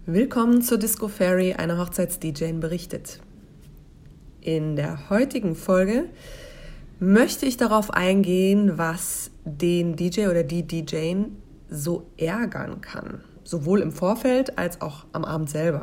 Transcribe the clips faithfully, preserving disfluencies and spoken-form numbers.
Willkommen zur Disco Fairy, eine Hochzeits-D J berichtet. In der heutigen Folge möchte ich darauf eingehen, was den D J oder die D J so ärgern kann. Sowohl im Vorfeld als auch am Abend selber.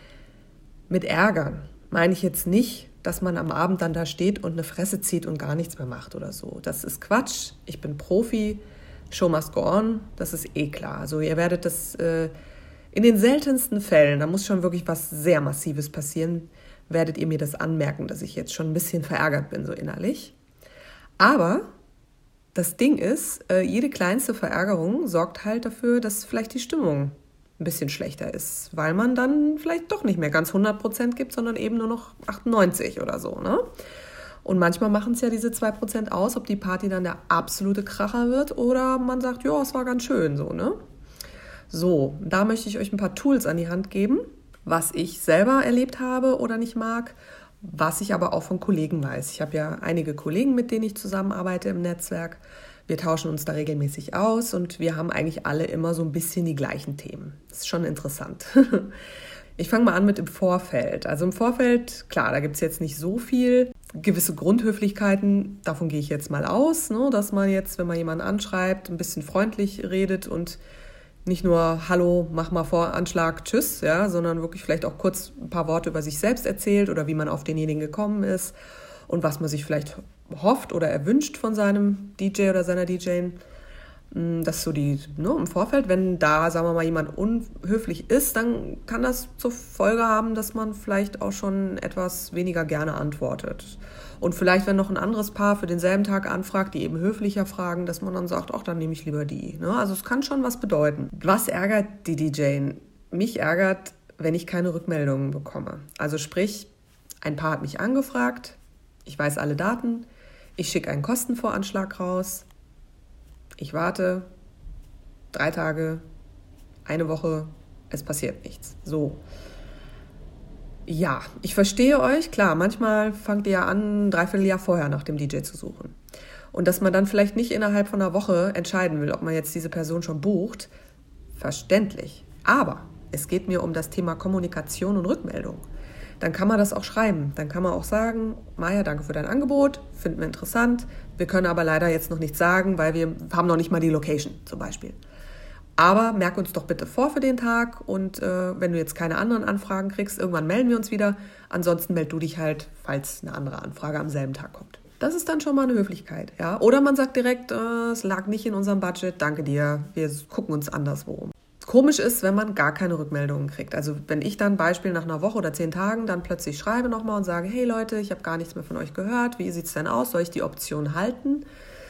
Mit ärgern meine ich jetzt nicht, dass man am Abend dann da steht und eine Fresse zieht und gar nichts mehr macht oder so. Das ist Quatsch. Ich bin Profi. Show must go on. Das ist eh klar. Also ihr werdet das äh, in den seltensten Fällen, da muss schon wirklich was sehr Massives passieren, werdet ihr mir das anmerken, dass ich jetzt schon ein bisschen verärgert bin, so innerlich. Aber das Ding ist, äh, jede kleinste Verärgerung sorgt halt dafür, dass vielleicht die Stimmung ein bisschen schlechter ist, weil man dann vielleicht doch nicht mehr ganz hundert Prozent gibt, sondern eben nur noch achtundneunzig oder so, ne? Und manchmal machen es ja diese zwei Prozent aus, ob die Party dann der absolute Kracher wird oder man sagt, ja, es war ganz schön, so, ne? So, da möchte ich euch ein paar Tools an die Hand geben, was ich selber erlebt habe oder nicht mag, was ich aber auch von Kollegen weiß. Ich habe ja einige Kollegen, mit denen ich zusammenarbeite im Netzwerk. Wir tauschen uns da regelmäßig aus und wir haben eigentlich alle immer so ein bisschen die gleichen Themen. Das ist schon interessant. Ich fange mal an mit dem Vorfeld. Also im Vorfeld, klar, da gibt es jetzt nicht so viel. Gewisse Grundhöflichkeiten, davon gehe ich jetzt mal aus, ne, dass man jetzt, wenn man jemanden anschreibt, ein bisschen freundlich redet und nicht nur Hallo, mach mal Voranschlag, tschüss, ja, sondern wirklich vielleicht auch kurz ein paar Worte über sich selbst erzählt oder wie man auf denjenigen gekommen ist und was man sich vielleicht hofft oder erwünscht von seinem D J oder seiner D J. Das ist so die, ne, im Vorfeld, wenn da, sagen wir mal, jemand unhöflich ist, dann kann das zur Folge haben, dass man vielleicht auch schon etwas weniger gerne antwortet. Und vielleicht, wenn noch ein anderes Paar für denselben Tag anfragt, die eben höflicher fragen, dass man dann sagt, ach, dann nehme ich lieber die. Ne? Also es kann schon was bedeuten. Was ärgert die D J? Mich ärgert, wenn ich keine Rückmeldungen bekomme. Also sprich, ein Paar hat mich angefragt, ich weiß alle Daten, ich schicke einen Kostenvoranschlag raus, ich warte drei Tage, eine Woche, es passiert nichts. So. Ja, ich verstehe euch. Klar, manchmal fangt ihr ja an, ein Dreivierteljahr vorher nach dem D J zu suchen. Und dass man dann vielleicht nicht innerhalb von einer Woche entscheiden will, ob man jetzt diese Person schon bucht, verständlich. Aber es geht mir um das Thema Kommunikation und Rückmeldung. Dann kann man das auch schreiben. Dann kann man auch sagen, Maja, danke für dein Angebot, finden wir interessant. Wir können aber leider jetzt noch nichts sagen, weil wir haben noch nicht mal die Location zum Beispiel. Aber merk uns doch bitte vor für den Tag und äh, wenn du jetzt keine anderen Anfragen kriegst, irgendwann melden wir uns wieder. Ansonsten meld du dich halt, falls eine andere Anfrage am selben Tag kommt. Das ist dann schon mal eine Höflichkeit, ja. Oder man sagt direkt, äh, es lag nicht in unserem Budget, danke dir, wir gucken uns anderswo um. Komisch ist, wenn man gar keine Rückmeldungen kriegt. Also wenn ich dann Beispiel nach einer Woche oder zehn Tagen dann plötzlich schreibe nochmal und sage, hey Leute, ich habe gar nichts mehr von euch gehört, wie sieht es denn aus, soll ich die Option halten?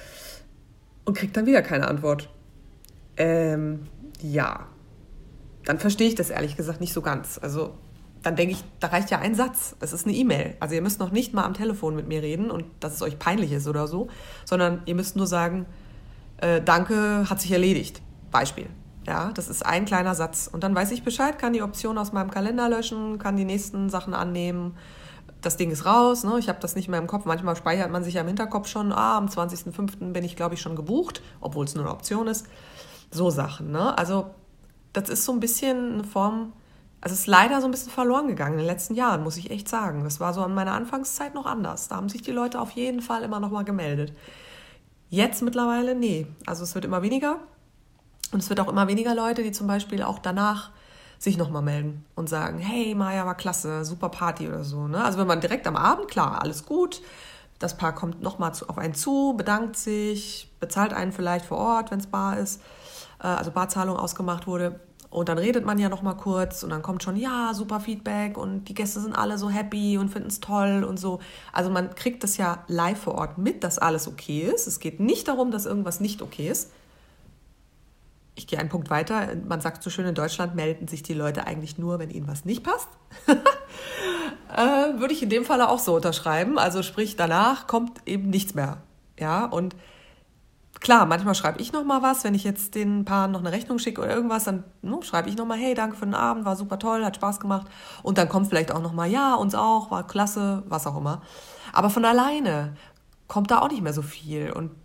Und kriege dann wieder keine Antwort. Ähm, ja, dann verstehe ich das ehrlich gesagt nicht so ganz. Also dann denke ich, da reicht ja ein Satz, es ist eine E-Mail. Also ihr müsst noch nicht mal am Telefon mit mir reden und dass es euch peinlich ist oder so, sondern ihr müsst nur sagen, äh, danke, hat sich erledigt. Beispiel. Ja, das ist ein kleiner Satz. Und dann weiß ich Bescheid, kann die Option aus meinem Kalender löschen, kann die nächsten Sachen annehmen. Das Ding ist raus, ne? Ich habe das nicht mehr im Kopf. Manchmal speichert man sich ja im Hinterkopf schon, ah, am zwanzigsten fünften bin ich, glaube ich, schon gebucht, obwohl es nur eine Option ist. So Sachen, ne? Also das ist so ein bisschen eine Form, also es ist leider so ein bisschen verloren gegangen in den letzten Jahren, muss ich echt sagen. Das war so an meiner Anfangszeit noch anders. Da haben sich die Leute auf jeden Fall immer noch mal gemeldet. Jetzt mittlerweile, nee. Also es wird immer weniger. Und es wird auch immer weniger Leute, die zum Beispiel auch danach sich nochmal melden und sagen, hey, Maja, war klasse, super Party oder so. Ne? Also wenn man direkt am Abend, klar, alles gut, das Paar kommt nochmal auf einen zu, bedankt sich, bezahlt einen vielleicht vor Ort, wenn es bar ist, also Barzahlung ausgemacht wurde. Und dann redet man ja nochmal kurz und dann kommt schon, ja, super Feedback und die Gäste sind alle so happy und finden es toll und so. Also man kriegt das ja live vor Ort mit, dass alles okay ist. Es geht nicht darum, dass irgendwas nicht okay ist. Ich gehe einen Punkt weiter. Man sagt so schön, in Deutschland melden sich die Leute eigentlich nur, wenn ihnen was nicht passt. äh, würde ich in dem Falle auch so unterschreiben. Also sprich, danach kommt eben nichts mehr. Ja, und klar, manchmal schreibe ich noch mal was, wenn ich jetzt den Paaren noch eine Rechnung schicke oder irgendwas, dann no, schreibe ich noch mal, hey, danke für den Abend, war super toll, hat Spaß gemacht. Und dann kommt vielleicht auch noch mal, ja, uns auch, war klasse, was auch immer. Aber von alleine kommt da auch nicht mehr so viel. Und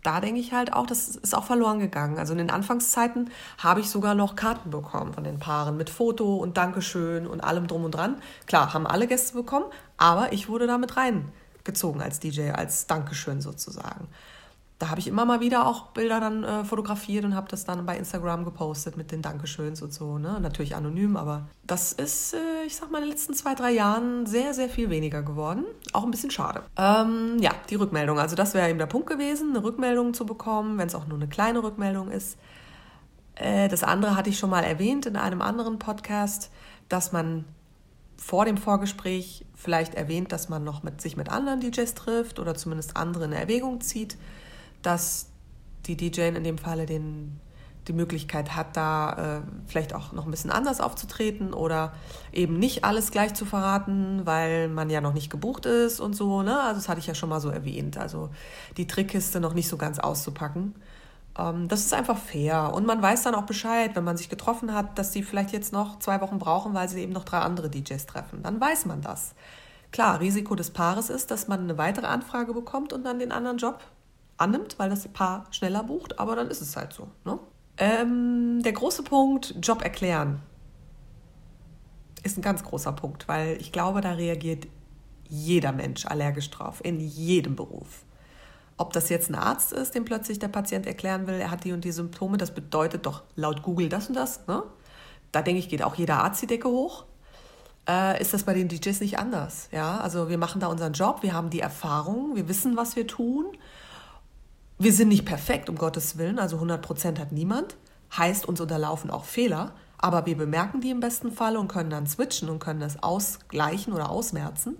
da denke ich halt auch, das ist auch verloren gegangen. Also in den Anfangszeiten habe ich sogar noch Karten bekommen von den Paaren mit Foto und Dankeschön und allem drum und dran. Klar, haben alle Gäste bekommen, aber ich wurde da mit reingezogen als D J, als Dankeschön sozusagen. Da habe ich immer mal wieder auch Bilder dann äh, fotografiert und habe das dann bei Instagram gepostet mit den Dankeschöns und so. Ne? Natürlich anonym, aber das ist, äh, ich sag mal, in den letzten zwei, drei Jahren sehr, sehr viel weniger geworden. Auch ein bisschen schade. Ähm, ja, die Rückmeldung. Also das wäre eben der Punkt gewesen, eine Rückmeldung zu bekommen, wenn es auch nur eine kleine Rückmeldung ist. Äh, das andere hatte ich schon mal erwähnt in einem anderen Podcast, dass man vor dem Vorgespräch vielleicht erwähnt, dass man noch mit sich mit anderen D Js trifft oder zumindest andere in Erwägung zieht, dass die D J in dem Falle den, die Möglichkeit hat, da äh, vielleicht auch noch ein bisschen anders aufzutreten oder eben nicht alles gleich zu verraten, weil man ja noch nicht gebucht ist und so. Ne? Also das hatte ich ja schon mal so erwähnt. Also die Trickkiste noch nicht so ganz auszupacken. Ähm, das ist einfach fair. Und man weiß dann auch Bescheid, wenn man sich getroffen hat, dass die vielleicht jetzt noch zwei Wochen brauchen, weil sie eben noch drei andere D Js treffen. Dann weiß man das. Klar, Risiko des Paares ist, dass man eine weitere Anfrage bekommt und dann den anderen Job annimmt, weil das Paar schneller bucht, aber dann ist es halt so. Ne? Ähm, der große Punkt, Job erklären, ist ein ganz großer Punkt, weil ich glaube, da reagiert jeder Mensch allergisch drauf, in jedem Beruf. Ob das jetzt ein Arzt ist, dem plötzlich der Patient erklären will, er hat die und die Symptome, das bedeutet doch laut Google das und das. Ne? Da denke ich, geht auch jeder Arzt die Decke hoch. Äh, ist das bei den D Js nicht anders? Ja? Also wir machen da unseren Job, wir haben die Erfahrung, wir wissen, was wir tun. Wir sind nicht perfekt, um Gottes Willen, also hundert Prozent hat niemand. Heißt, uns unterlaufen auch Fehler, aber wir bemerken die im besten Fall und können dann switchen und können das ausgleichen oder ausmerzen.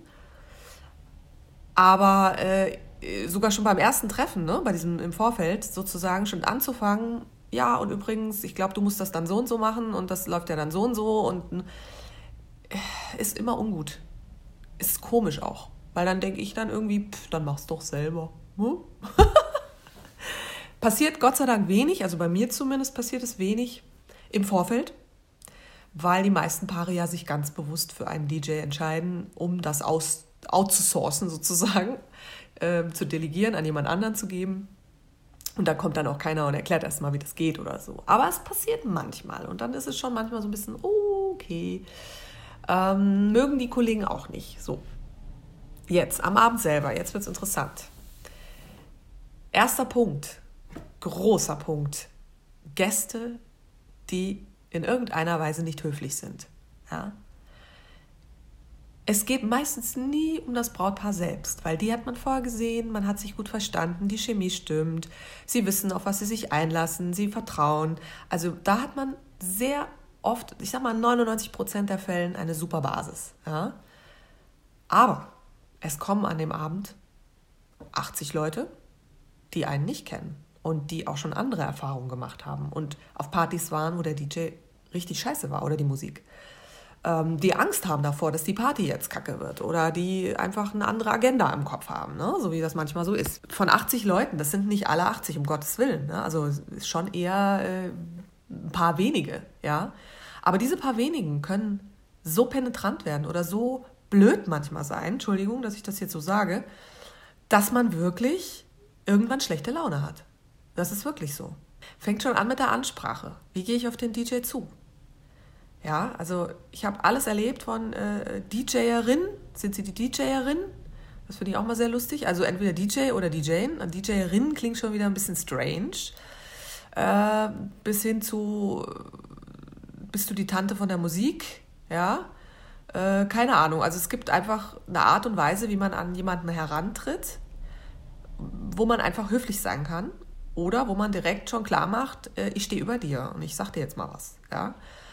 Aber äh, sogar schon beim ersten Treffen, ne, bei diesem im Vorfeld sozusagen schon anzufangen, ja, und übrigens, ich glaube, du musst das dann so und so machen und das läuft ja dann so und so und äh, ist immer ungut. Ist komisch auch, weil dann denke ich dann irgendwie, pff, dann mach's doch selber. Hm? Passiert Gott sei Dank wenig, also bei mir zumindest passiert es wenig im Vorfeld, weil die meisten Paare ja sich ganz bewusst für einen D J entscheiden, um das aus, outzusourcen sozusagen, äh, zu delegieren, an jemand anderen zu geben. Und da kommt dann auch keiner und erklärt erst mal, wie das geht oder so. Aber es passiert manchmal und dann ist es schon manchmal so ein bisschen, oh, okay, ähm, mögen die Kollegen auch nicht. So, jetzt am Abend selber, jetzt wird es interessant. Erster Punkt. Großer Punkt. Gäste, die in irgendeiner Weise nicht höflich sind. Ja? Es geht meistens nie um das Brautpaar selbst, weil die hat man vorher gesehen, man hat sich gut verstanden, die Chemie stimmt, sie wissen, auf was sie sich einlassen, sie vertrauen. Also da hat man sehr oft, ich sag mal in neunundneunzig Prozent der Fällen eine super Basis. Ja? Aber es kommen an dem Abend achtzig Leute, die einen nicht kennen. Und die auch schon andere Erfahrungen gemacht haben und auf Partys waren, wo der D J richtig scheiße war oder die Musik. Ähm, die Angst haben davor, dass die Party jetzt kacke wird oder die einfach eine andere Agenda im Kopf haben, ne? So wie das manchmal so ist. Von achtzig Leuten, das sind nicht alle achtzig, um Gottes Willen. Ne? Also es ist schon eher äh, ein paar wenige. Ja? Aber diese paar wenigen können so penetrant werden oder so blöd manchmal sein, Entschuldigung, dass ich das jetzt so sage, dass man wirklich irgendwann schlechte Laune hat. Das ist wirklich so. Fängt schon an mit der Ansprache. Wie gehe ich auf den D J zu? Ja, also ich habe alles erlebt von äh, DJerin. Sind sie die DJerin? Das finde ich auch mal sehr lustig. Also entweder D J oder D J. DJerin klingt schon wieder ein bisschen strange. Äh, bis hin zu, bist du die Tante von der Musik? Ja, äh, keine Ahnung. Also es gibt einfach eine Art und Weise, wie man an jemanden herantritt, wo man einfach höflich sein kann. Oder wo man direkt schon klar macht, äh, ich stehe über dir und ich sag dir jetzt mal was. Ja?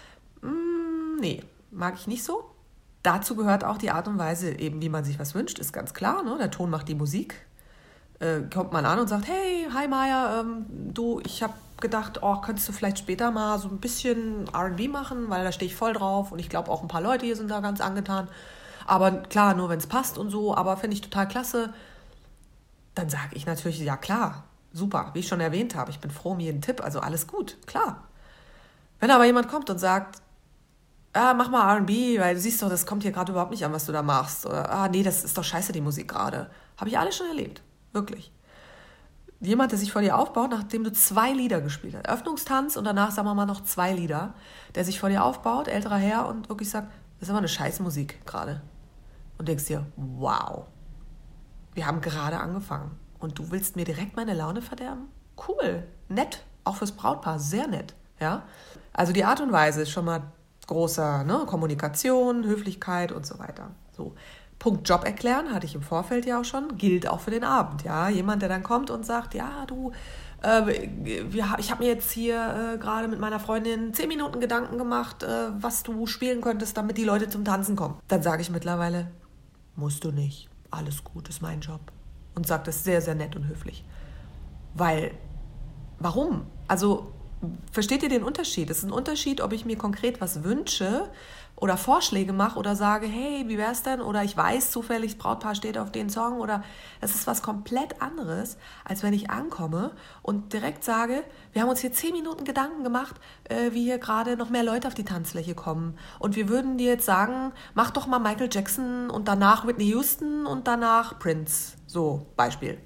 Mm, nee, mag ich nicht so. Dazu gehört auch die Art und Weise, eben wie man sich was wünscht, ist ganz klar. Ne? Der Ton macht die Musik. Äh, kommt man an und sagt, hey, hi Maya, ähm, du, ich habe gedacht, oh, könntest du vielleicht später mal so ein bisschen R and B machen, weil da stehe ich voll drauf und ich glaube auch ein paar Leute hier sind da ganz angetan. Aber klar, nur wenn es passt und so, aber finde ich total klasse. Dann sage ich natürlich, ja klar. Super, wie ich schon erwähnt habe, ich bin froh um jeden Tipp, also alles gut, klar. Wenn aber jemand kommt und sagt, ah, mach mal R and B, weil du siehst doch, das kommt hier gerade überhaupt nicht an, was du da machst. Oder, ah, nee, das ist doch scheiße, die Musik gerade. Habe ich alles schon erlebt, wirklich. jemand, der sich vor dir aufbaut, nachdem du zwei Lieder gespielt hast. Öffnungstanz und danach, sagen wir mal, noch zwei Lieder, der sich vor dir aufbaut, älterer Herr, und wirklich sagt, das ist immer eine Scheißmusik gerade. Und denkst dir, wow, wir haben gerade angefangen und du willst mir direkt meine Laune verderben? Cool, nett, auch fürs Brautpaar, sehr nett. Ja? Also die Art und Weise ist schon mal großer, ne? Kommunikation, Höflichkeit und so weiter. So. Punkt Job erklären, hatte ich im Vorfeld ja auch schon, gilt auch für den Abend. Ja? Jemand, der dann kommt und sagt, ja, du, äh, wir, ich habe mir jetzt hier äh, gerade mit meiner Freundin zehn Minuten Gedanken gemacht, äh, was du spielen könntest, damit die Leute zum Tanzen kommen. Dann sage ich mittlerweile, musst du nicht, alles gut, ist mein Job. Und sage das sehr, sehr nett und höflich. Weil, warum? Also, versteht ihr den Unterschied? Es ist ein Unterschied, ob ich mir konkret was wünsche oder Vorschläge mache oder sage, hey, wie wär's denn? Oder ich weiß zufällig, das Brautpaar steht auf den Song. Oder es ist was komplett anderes, als wenn ich ankomme und direkt sage, wir haben uns hier zehn Minuten Gedanken gemacht, äh, wie hier gerade noch mehr Leute auf die Tanzfläche kommen. Und wir würden dir jetzt sagen, mach doch mal Michael Jackson und danach Whitney Houston und danach Prince. So, Beispiel.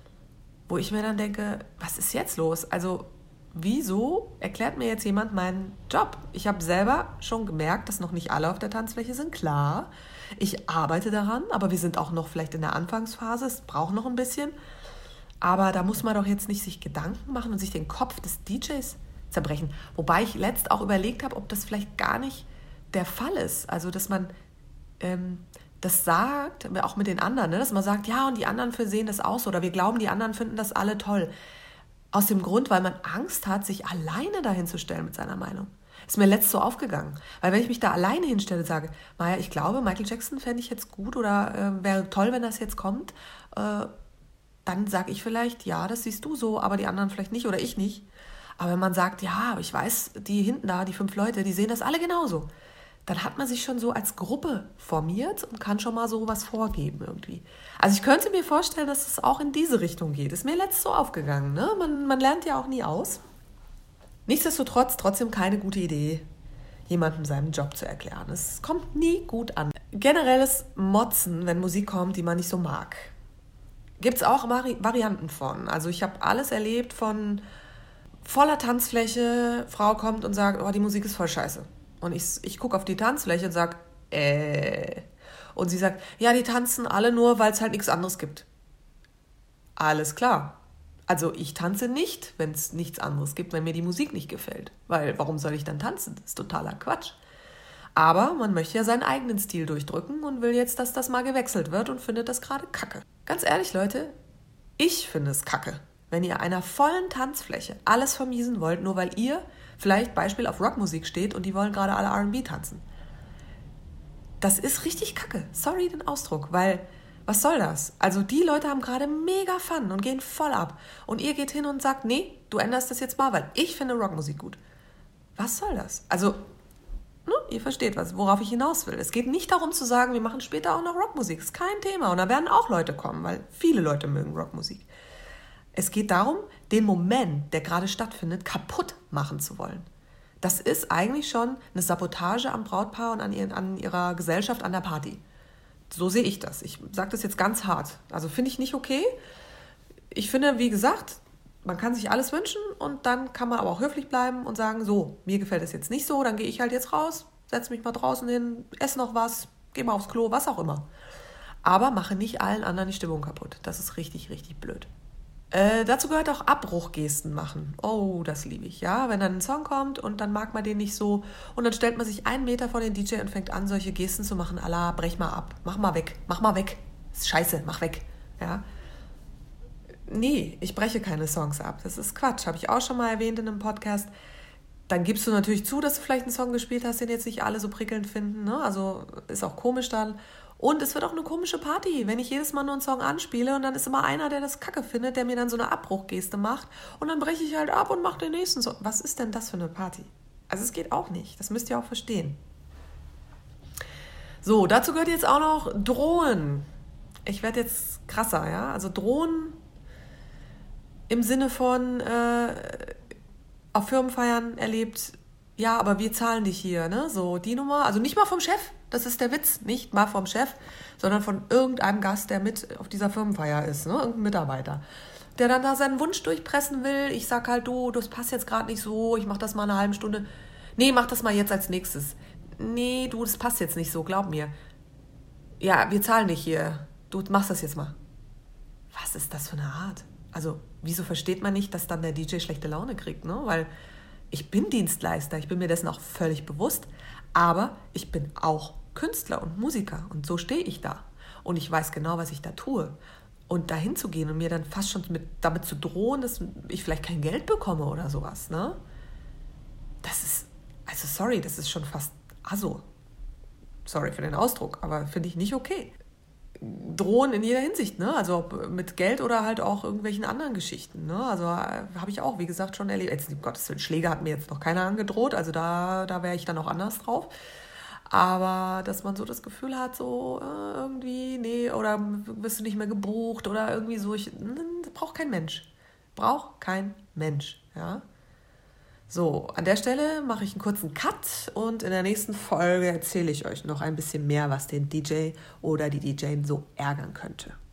Wo ich mir dann denke, was ist jetzt los? Also, wieso erklärt mir jetzt jemand meinen Job? Ich habe selber schon gemerkt, dass noch nicht alle auf der Tanzfläche sind, klar. Ich arbeite daran, aber wir sind auch noch vielleicht in der Anfangsphase, es braucht noch ein bisschen. Aber da muss man doch jetzt nicht sich Gedanken machen und sich den Kopf des D Js zerbrechen. Wobei ich letzt auch überlegt habe, ob das vielleicht gar nicht der Fall ist. Also, dass man ähm, das sagt, auch mit den anderen, ne? Dass man sagt, ja, und die anderen sehen das auch so oder wir glauben, die anderen finden das alle toll. Aus dem Grund, weil man Angst hat, sich alleine dahin zu stellen mit seiner Meinung. Ist mir letzt so aufgegangen. Weil wenn ich mich da alleine hinstelle und sage, Maja, ich glaube, Michael Jackson fände ich jetzt gut oder äh, wäre toll, wenn das jetzt kommt, äh, dann sage ich vielleicht, ja, das siehst du so, aber die anderen vielleicht nicht oder ich nicht. Aber wenn man sagt, ja, ich weiß, die hinten da, die fünf Leute, die sehen das alle genauso, dann hat man sich schon so als Gruppe formiert und kann schon mal so was vorgeben irgendwie. Also ich könnte mir vorstellen, dass es auch in diese Richtung geht. Ist mir letzt so aufgegangen, ne? Man, man lernt ja auch nie aus. Nichtsdestotrotz trotzdem keine gute Idee, jemandem seinen Job zu erklären. Es kommt nie gut an. Generelles Motzen, wenn Musik kommt, die man nicht so mag. Gibt es auch Vari- Varianten von. Also ich habe alles erlebt von voller Tanzfläche, Frau kommt und sagt, oh, die Musik ist voll scheiße. Und ich, ich gucke auf die Tanzfläche und sage, äh. Und sie sagt, ja, die tanzen alle nur, weil es halt nichts anderes gibt. Alles klar. Also ich tanze nicht, wenn es nichts anderes gibt, wenn mir die Musik nicht gefällt. Weil warum soll ich dann tanzen? Das ist totaler Quatsch. Aber man möchte ja seinen eigenen Stil durchdrücken und will jetzt, dass das mal gewechselt wird und findet das gerade kacke. Ganz ehrlich, Leute, ich finde es kacke, wenn ihr einer vollen Tanzfläche alles vermiesen wollt, nur weil ihr vielleicht Beispiel auf Rockmusik steht und die wollen gerade alle R und B tanzen. Das ist richtig kacke. Sorry den Ausdruck, weil was soll das? Also die Leute haben gerade mega Fun und gehen voll ab. Und ihr geht hin und sagt, nee, du änderst das jetzt mal, weil ich finde Rockmusik gut. Was soll das? Also, ne, ihr versteht, was, worauf ich hinaus will. Es geht nicht darum zu sagen, wir machen später auch noch Rockmusik. Das ist kein Thema. Und da werden auch Leute kommen, weil viele Leute mögen Rockmusik. Es geht darum, den Moment, der gerade stattfindet, kaputt machen zu wollen. Das ist eigentlich schon eine Sabotage am Brautpaar und an, ihr, an ihrer Gesellschaft, an der Party. So sehe ich das. Ich sage das jetzt ganz hart. Also finde ich nicht okay. Ich finde, wie gesagt, man kann sich alles wünschen und dann kann man aber auch höflich bleiben und sagen, so, mir gefällt es jetzt nicht so, dann gehe ich halt jetzt raus, setze mich mal draußen hin, esse noch was, gehe mal aufs Klo, was auch immer. Aber mache nicht allen anderen die Stimmung kaputt. Das ist richtig, richtig blöd. Äh, dazu gehört auch Abbruchgesten machen. Oh, das liebe ich, ja. Wenn dann ein Song kommt und dann mag man den nicht so und dann stellt man sich einen Meter vor den D J und fängt an, solche Gesten zu machen, à la, brech mal ab, mach mal weg, mach mal weg. Das ist scheiße, mach weg, ja. Nee, ich breche keine Songs ab. Das ist Quatsch, habe ich auch schon mal erwähnt in einem Podcast. Dann gibst du natürlich zu, dass du vielleicht einen Song gespielt hast, den jetzt nicht alle so prickelnd finden, ne? Also ist auch komisch dann. Und es wird auch eine komische Party, wenn ich jedes Mal nur einen Song anspiele und dann ist immer einer, der das kacke findet, der mir dann so eine Abbruchgeste macht und dann breche ich halt ab und mache den nächsten Song. Was ist denn das für eine Party? Also es geht auch nicht, das müsst ihr auch verstehen. So, dazu gehört jetzt auch noch Drohen. Ich werde jetzt krasser, ja, also Drohen im Sinne von äh, auf Firmenfeiern erlebt, ja, aber wir zahlen dich hier, ne, so die Nummer, also nicht mal vom Chef. Das ist der Witz, nicht mal vom Chef, sondern von irgendeinem Gast, der mit auf dieser Firmenfeier ist, ne? Irgendein Mitarbeiter. der dann da seinen Wunsch durchpressen will. Ich sag halt, du, das passt jetzt gerade nicht so, ich mach das mal eine halbe Stunde. Nee, mach das mal jetzt als nächstes. Nee, du, das passt jetzt nicht so, glaub mir. Ja, wir zahlen dich hier. Du machst das jetzt mal. Was ist das für eine Art? Also, wieso versteht man nicht, dass dann der D J schlechte Laune kriegt, ne? Weil ich bin Dienstleister, ich bin mir dessen auch völlig bewusst, aber ich bin auch Künstler und Musiker und so stehe ich da. Und ich weiß genau, was ich da tue. Und dahin zu gehen und mir dann fast schon mit, damit zu drohen, dass ich vielleicht kein Geld bekomme oder sowas, ne? Das ist, also sorry, das ist schon fast aso. Sorry für den Ausdruck, aber finde ich nicht okay. Drohen in jeder Hinsicht, ne? Also ob mit Geld oder halt auch irgendwelchen anderen Geschichten, ne? Also äh, habe ich auch, wie gesagt, schon erlebt. Jetzt, um Gottes Willen, Schläge hat mir jetzt noch keiner angedroht, also da, da wäre ich dann auch anders drauf. Aber dass man so das Gefühl hat, so äh, irgendwie, nee, oder wirst du nicht mehr gebucht oder irgendwie so, ich, das braucht kein Mensch. Braucht kein Mensch, ja? So, an der Stelle mache ich einen kurzen Cut und in der nächsten Folge erzähle ich euch noch ein bisschen mehr, was den D J oder die D J so ärgern könnte.